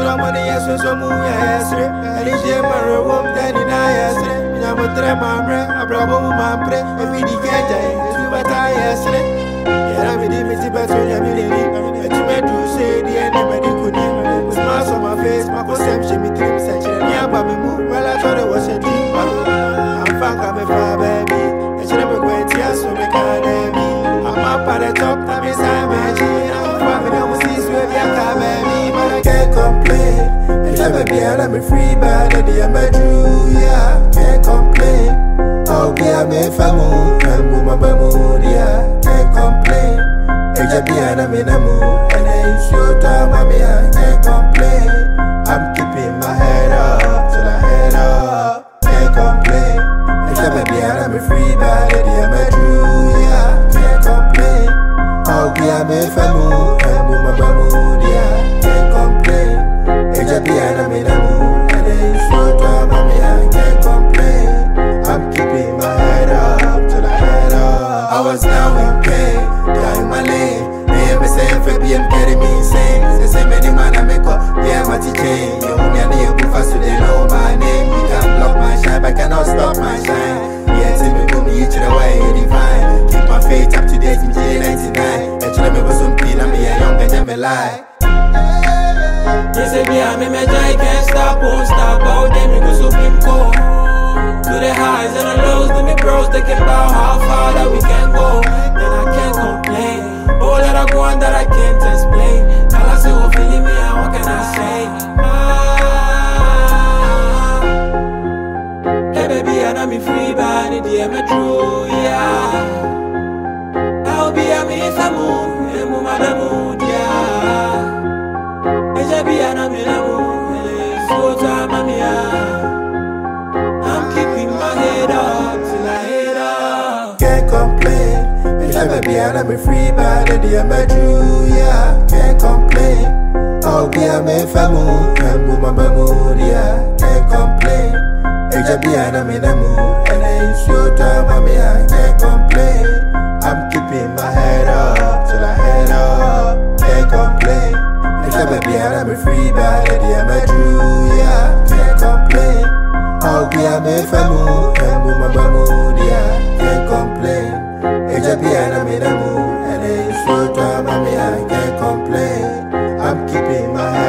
no money, yes, so move, yes, and it's your mother, won't daddy, yes, I'm a tremor, a bravo, my pre, if we can't do what I yes, yeah, I'm a dimity, but I'm a to say the anybody could name with smiles on my face, my perception, me dreams, such a young baby move, well, I thought it was a dream. I'm fine, I'm a fire, baby, and she never went here, so we can't have me. I'm up at the top, I'm inside my machine, I'm family, I'm see, so if you can't baby, but I can't complain. And never be out of me free, but I'm a true, yeah, can't complain. I'll be a me famu, and woman, yeah, can't complain. Be an aminamu, and I show time, I can't complain. I'm keeping my head up till I head up, can't complain. If I be an free body, I'm a true, yeah, can't complain. I'll be a me famu, and woman, yeah, can't complain. Be an aminamu, and I show time, I can't complain. I'm keeping my head up till I head up. I was now in pain, dying my lane. I'm carry me insane. Say many man I make up, yeah, my chain. You only need to fast so they know my name. You can't block my shine, but cannot stop my shine. Yeah, tell me boom, each other way divine. Keep my faith up to date in J99. And tell me what's some pin, I'm here young and me lie. Yes, if I'm in my I can't stop, won't stop. All them you go so pimp cold. To the highs and the lows, let me bros think about how far that we can go. Then I can't complain. All that I go on that I can't explain. All I say, oh, feeling me, and what can I say? Hey, baby, and I'm free, but I need me true, yeah. I'll be a me if I move, and move my mood, yeah. Hey, baby, and I'm in a mood, so time, I'm keeping my head up till I head up. Can't complain. Never be out of me free, but I'm a true, yeah, can't complain. I'll be a me famu, and woman, yeah, can't complain. Be out of me, and I show time, I can't complain. I'm keeping my head up till I head up, can't complain. Never be out of me free, but I'm a true, yeah, can't complain. I'll be a me famu, and woman, yeah, can't complain. Be an aminamu, and I show time, I can't complain. I'm keeping my head.